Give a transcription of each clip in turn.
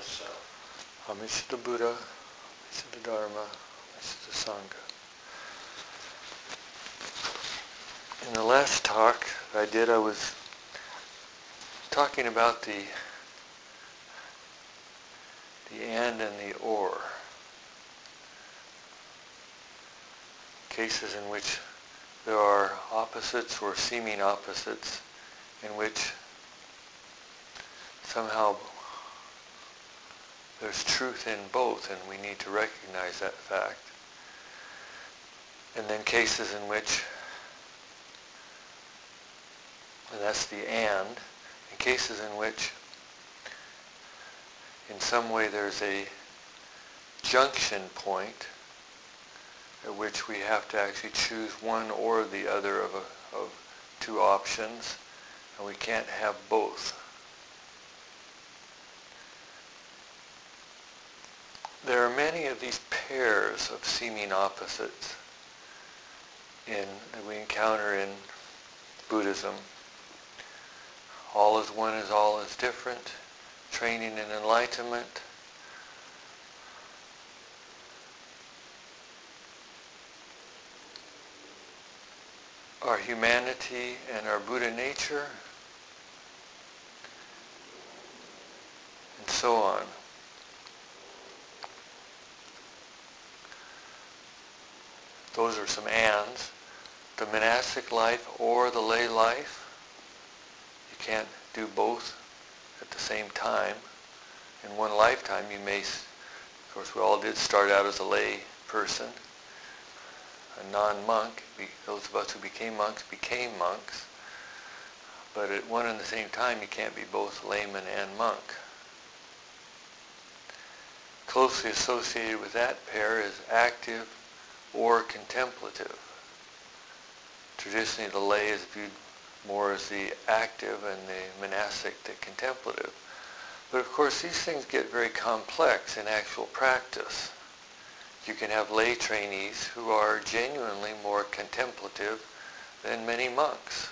Homage to the Buddha, homage to the Dharma, homage to the Sangha. In the last talk I did, I was talking about the and the or. Cases in which there are opposites or seeming opposites, in which somehow there's truth in both, and we need to recognize that fact. And then cases in which, and that's the and cases in which in some way there's a junction point at which we have to actually choose one or the other of two options, and we can't have both. There are many of these pairs of seeming opposites that we encounter in Buddhism. All is one is all is different, training in enlightenment, our humanity and our Buddha nature, and so on. Those are some ands. The monastic life or the lay life. You can't do both at the same time. In one lifetime you may, of course we all did start out as a lay person, a non-monk. Those of us who became monks. But at one and the same time you can't be both layman and monk. Closely associated with that pair is active or contemplative. Traditionally the lay is viewed more as the active and the monastic the contemplative. But of course these things get very complex in actual practice. You can have lay trainees who are genuinely more contemplative than many monks.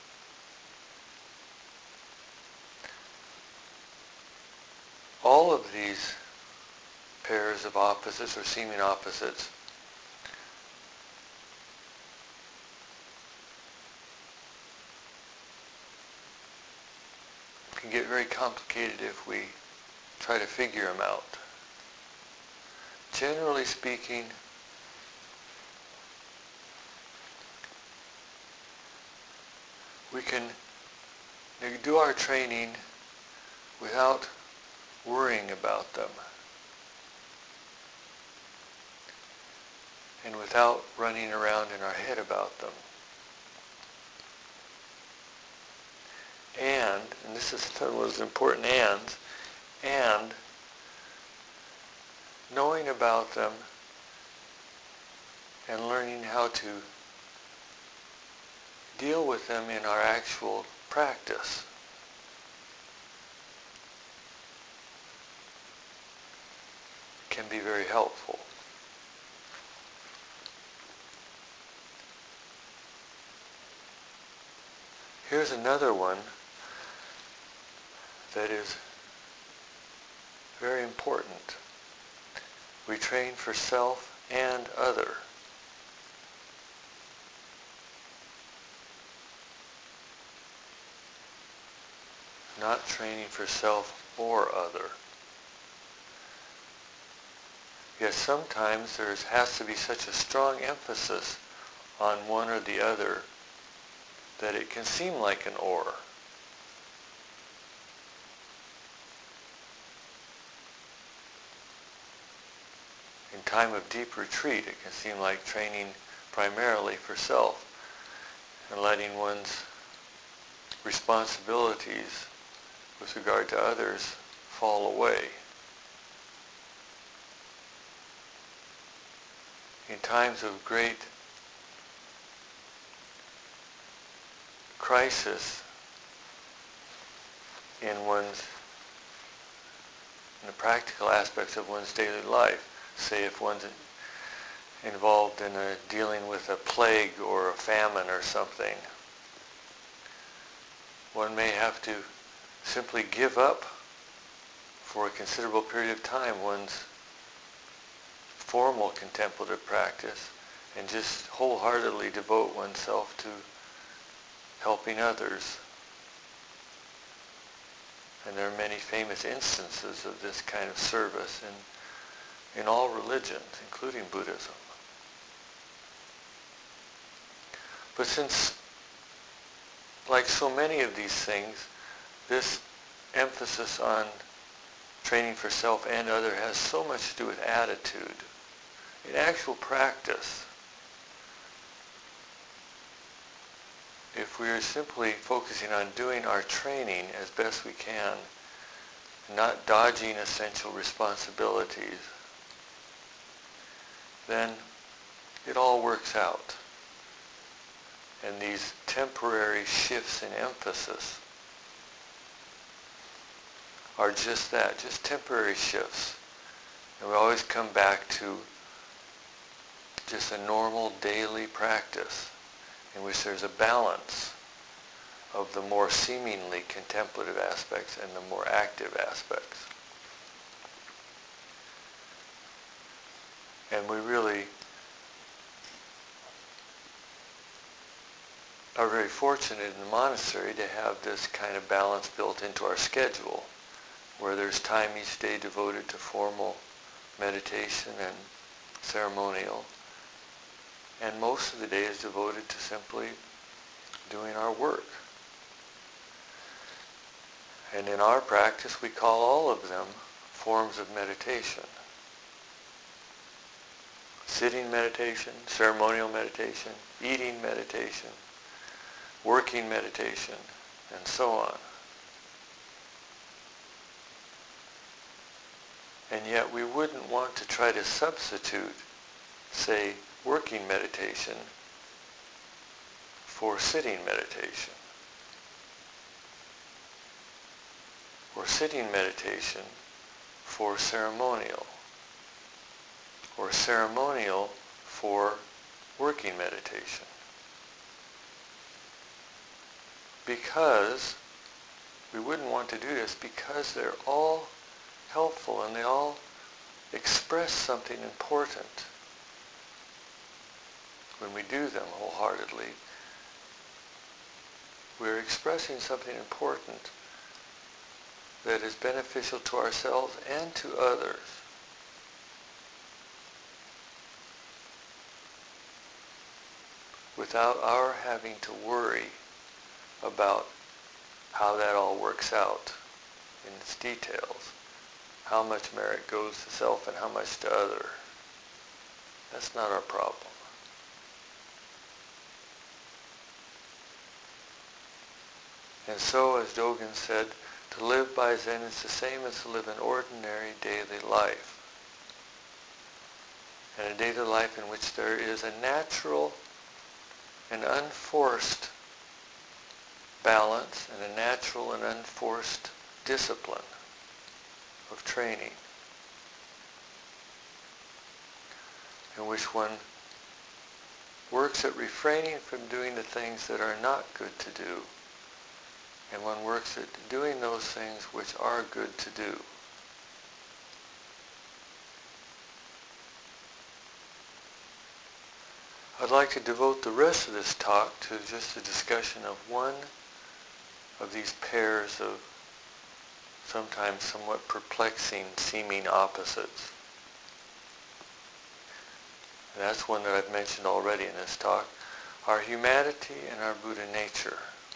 All of these pairs of opposites or seeming opposites can get very complicated if we try to figure them out. Generally speaking, we can do our training without worrying about them and without running around in our head about them. And this is one of those important ands, and knowing about them and learning how to deal with them in our actual practice. Can be very helpful. Here's another one that is very important. We train for self and other. Not training for self or other. Yes, sometimes there has to be such a strong emphasis on one or the other that it can seem like an or. In time of deep retreat, it can seem like training primarily for self and letting one's responsibilities with regard to others fall away. In times of great crisis in the practical aspects of one's daily life, say if one's involved in dealing with a plague or a famine or something, one may have to simply give up for a considerable period of time one's formal contemplative practice and just wholeheartedly devote oneself to helping others. And there are many famous instances of this kind of service in all religions, including Buddhism. But since, like so many of these things, this emphasis on training for self and other has so much to do with attitude. In actual practice, if we are simply focusing on doing our training as best we can, not dodging essential responsibilities, then it all works out. And these temporary shifts in emphasis are just that, just temporary shifts. And we always come back to just a normal daily practice in which there's a balance of the more seemingly contemplative aspects and the more active aspects. And we really are very fortunate in the monastery to have this kind of balance built into our schedule, where there's time each day devoted to formal meditation and ceremonial, and most of the day is devoted to simply doing our work. And in our practice, we call all of them forms of meditation. Sitting meditation, ceremonial meditation, eating meditation, working meditation, and so on. And yet we wouldn't want to try to substitute, say, working meditation for sitting meditation, or sitting meditation for ceremonial, or ceremonial for working meditation. Because we wouldn't want to do this, because they're all helpful and they all express something important when we do them wholeheartedly. We're expressing something important that is beneficial to ourselves and to others. Without our having to worry about how that all works out in its details, how much merit goes to self and how much to other. That's not our problem. And so, as Dogen said, to live by Zen is the same as to live an ordinary daily life. And a daily life in which there is a natural and unforced balance and a natural and unforced discipline of training, in which one works at refraining from doing the things that are not good to do, and one works at doing those things which are good to do. I'd like to devote the rest of this talk to just a discussion of one of these pairs of sometimes somewhat perplexing seeming opposites. And that's one that I've mentioned already in this talk, our humanity and our Buddha nature.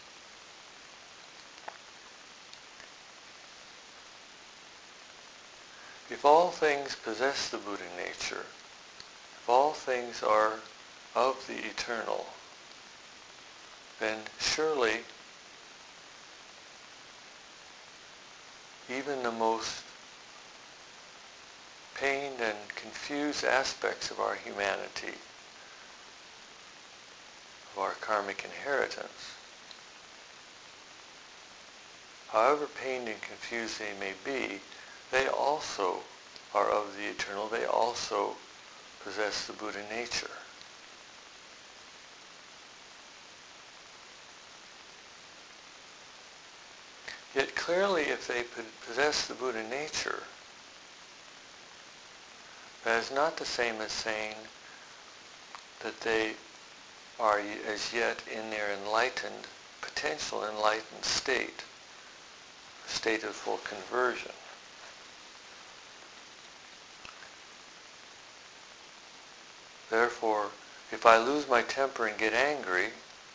If all things possess the Buddha nature, if all things are of the eternal, then surely even the most pained and confused aspects of our humanity, of our karmic inheritance, however pained and confused they may be, they also are of the eternal. They also possess the Buddha nature. Yet clearly, if they possess the Buddha nature, that is not the same as saying that they are as yet in their enlightened, potential enlightened state, a state of full conversion. Therefore, if I lose my temper and get angry,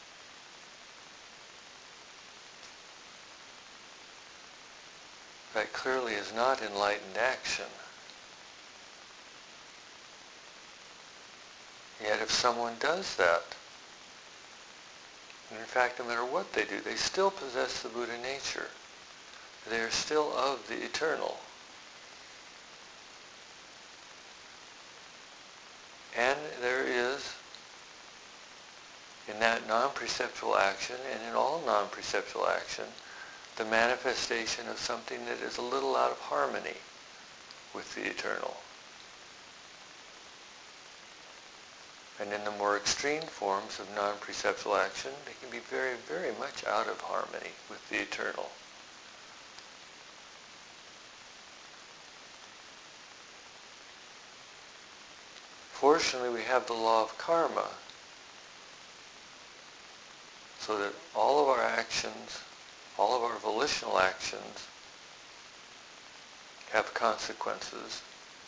that clearly is not enlightened action. Yet if someone does that, and in fact no matter what they do, they still possess the Buddha nature. They are still of the eternal. And there is, in that non-perceptual action, and in all non-perceptual action, the manifestation of something that is a little out of harmony with the eternal. And in the more extreme forms of non-perceptual action, they can be very, very much out of harmony with the eternal. Fortunately, we have the law of karma, so that all of our actions, all of our volitional actions, have consequences,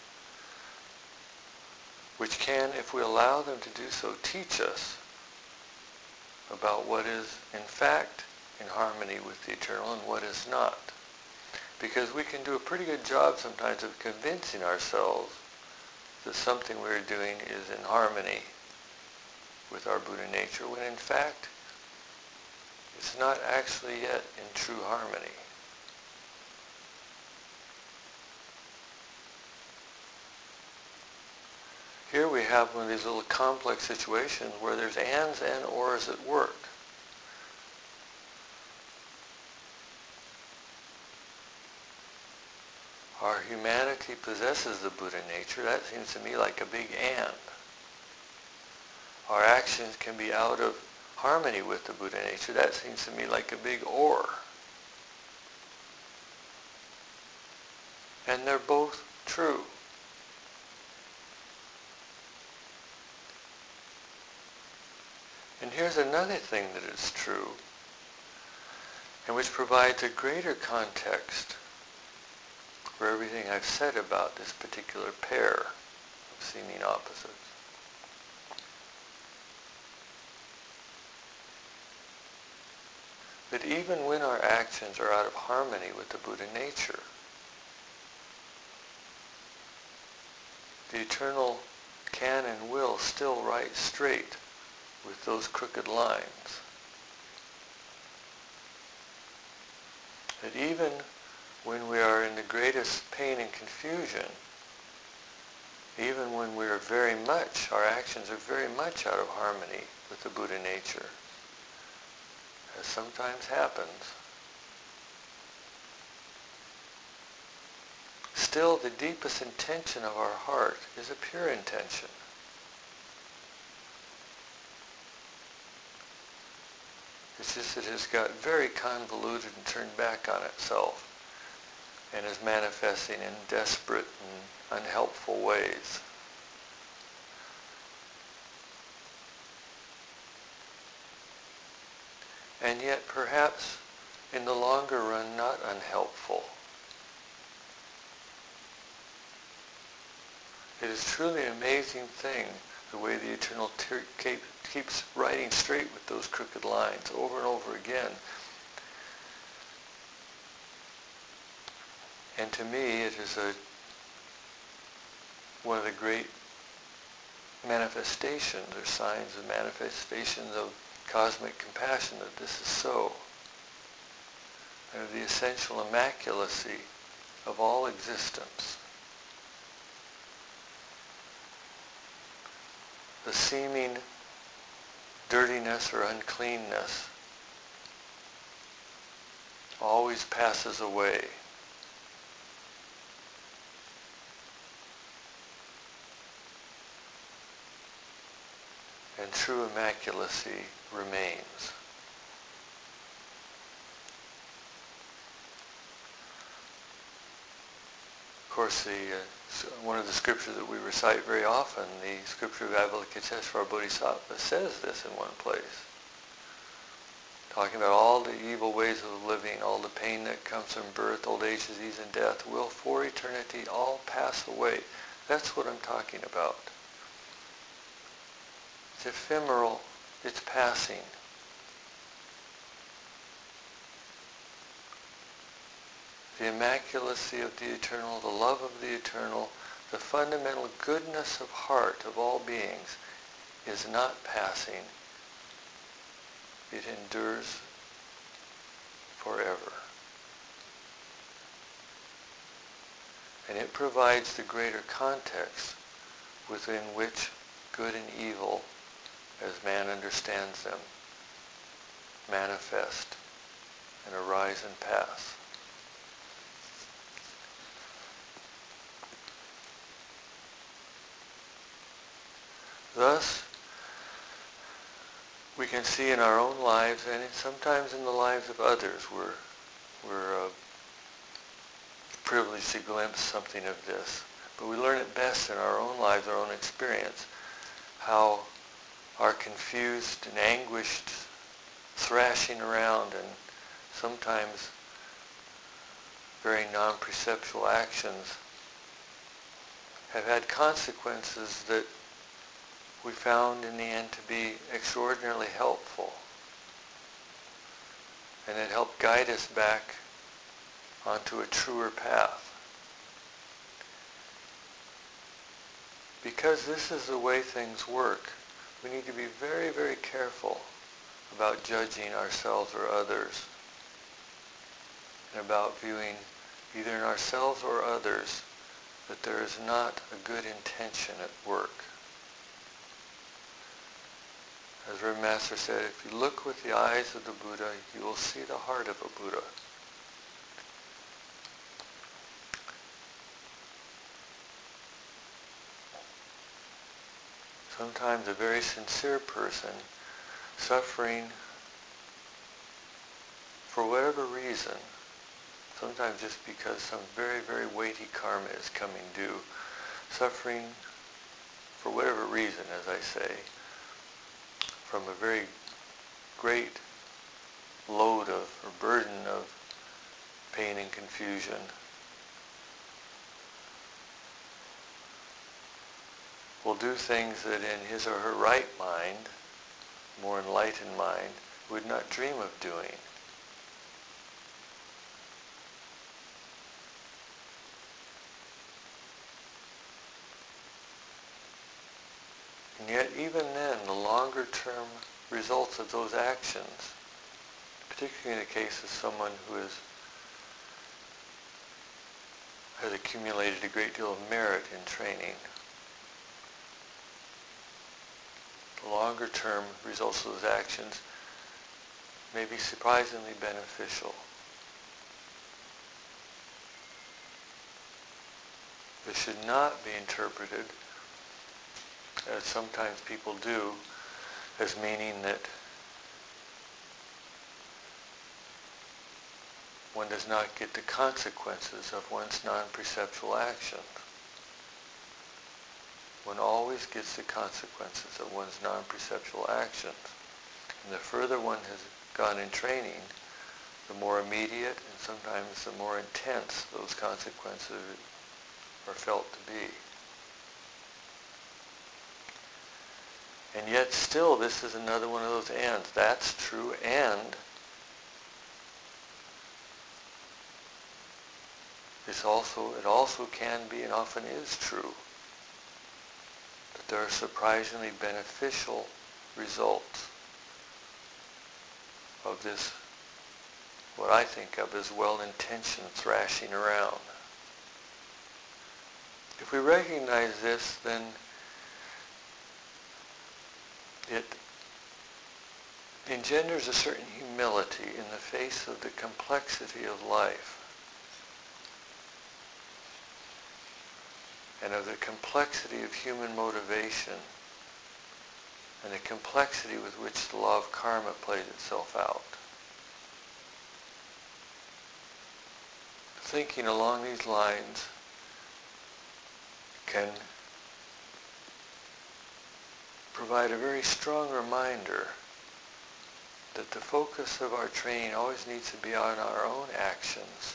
which can, if we allow them to do so, teach us about what is in fact in harmony with the eternal and what is not. Because we can do a pretty good job sometimes of convincing ourselves that something we're doing is in harmony with our Buddha nature, when in fact it's not actually yet in true harmony. Here we have one of these little complex situations where there's ands and ors at work. Our humanity possesses the Buddha nature. That seems to me like a big and. Our actions can be out of harmony with the Buddha nature. That seems to me like a big or. And they're both true. And here's another thing that is true, and which provides a greater context for everything I've said about this particular pair of seeming opposites. That even when our actions are out of harmony with the Buddha nature, the eternal can and will still right straight with those crooked lines. That even when we are in the greatest pain and confusion, even when we are very much, our actions are very much out of harmony with the Buddha nature, as sometimes happens, still the deepest intention of our heart is a pure intention. It's just that it has got very convoluted and turned back on itself and is manifesting in desperate and unhelpful ways. And yet perhaps in the longer run not unhelpful. It is truly an amazing thing the way the Eternal keeps riding straight with those crooked lines over and over again. And to me it is one of the great manifestations or signs of manifestations of cosmic compassion that this is so. And of the essential immaculacy of all existence. The seeming dirtiness or uncleanness always passes away. And true immaculacy remains. course, one of the scriptures that we recite very often, the scripture of Avalokiteshvara Bodhisattva, says this in one place. Talking about all the evil ways of living, all the pain that comes from birth, old age, disease, and death will for eternity all pass away. That's what I'm talking about. It's ephemeral, it's passing. The immaculacy of the eternal, the love of the eternal, the fundamental goodness of heart of all beings is not passing. It endures forever. And it provides the greater context within which good and evil, as man understands them, manifest and arise and pass. Thus, we can see in our own lives, and sometimes in the lives of others, we're privileged to glimpse something of this. But we learn it best in our own lives, our own experience, how our confused and anguished thrashing around and sometimes very non-perceptual actions have had consequences that we found in the end to be extraordinarily helpful. And it helped guide us back onto a truer path. Because this is the way things work, we need to be very, very careful about judging ourselves or others, and about viewing either in ourselves or others that there is not a good intention at work. As Reverend Master said, if you look with the eyes of the Buddha, you will see the heart of a Buddha. Sometimes a very sincere person suffering for whatever reason, sometimes just because some very, very weighty karma is coming due, suffering for whatever reason, as I say, from a very great load of, or burden of pain and confusion, will do things that in his or her right mind, more enlightened mind, would not dream of doing. And yet even then, the longer term results of those actions, particularly in the case of someone who has accumulated a great deal of merit in training, the longer term results of those actions may be surprisingly beneficial. This should not be interpreted, as sometimes people do, as meaning that one does not get the consequences of one's non-perceptual actions. One always gets the consequences of one's non-perceptual actions. And the further one has gone in training, the more immediate and sometimes the more intense those consequences are felt to be. And yet still, this is another one of those ands. That's true, and it also can be and often is true that there are surprisingly beneficial results of this, what I think of as well-intentioned thrashing around. If we recognize this, then it engenders a certain humility in the face of the complexity of life and of the complexity of human motivation and the complexity with which the law of karma plays itself out. Thinking along these lines, can provide a very strong reminder that the focus of our training always needs to be on our own actions,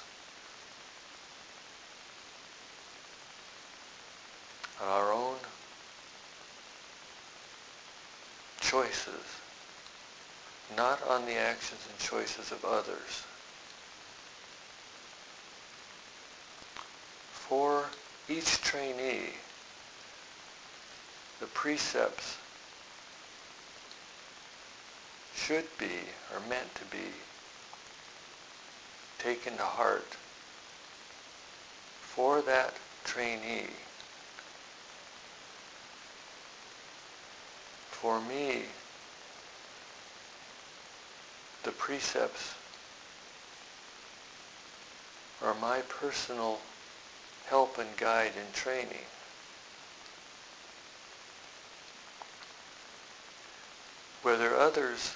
on our own choices, not on the actions and choices of others. For each trainee, the precepts should be, or meant to be, taken to heart for that trainee. For me, the precepts are my personal help and guide in training. Whether others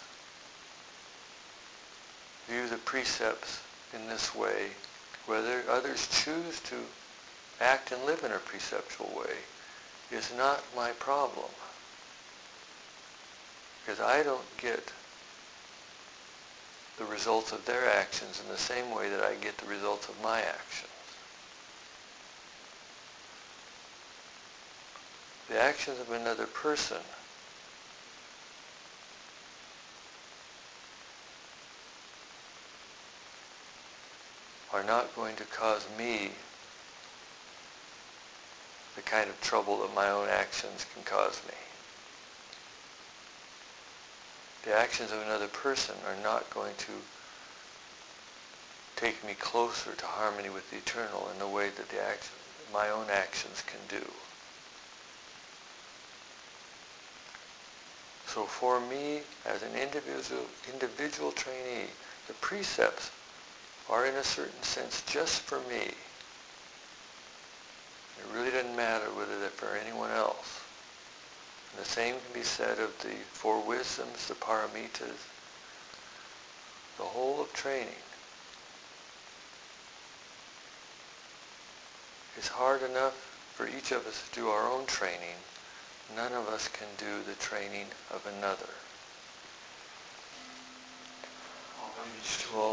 view the precepts in this way, whether others choose to act and live in a preceptual way, is not my problem. Because I don't get the results of their actions in the same way that I get the results of my actions. The actions of another person are not going to cause me the kind of trouble that my own actions can cause me. The actions of another person are not going to take me closer to harmony with the eternal in the way that my own actions can do. So for me, as an individual trainee, the precepts are in a certain sense just for me. It really doesn't matter whether they're for anyone else. And the same can be said of the four wisdoms, the paramitas, the whole of training. It's hard enough for each of us to do our own training. None of us can do the training of another. All